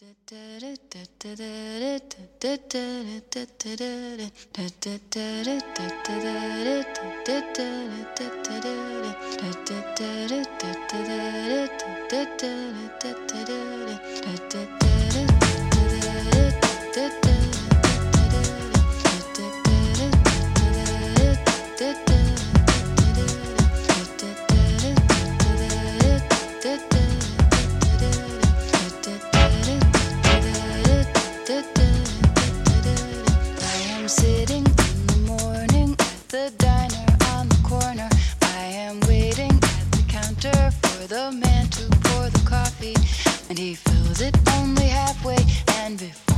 Sitting in the morning at the diner on the corner. I am waiting at the counter for the man to pour the coffee, and he fills it only halfway. And before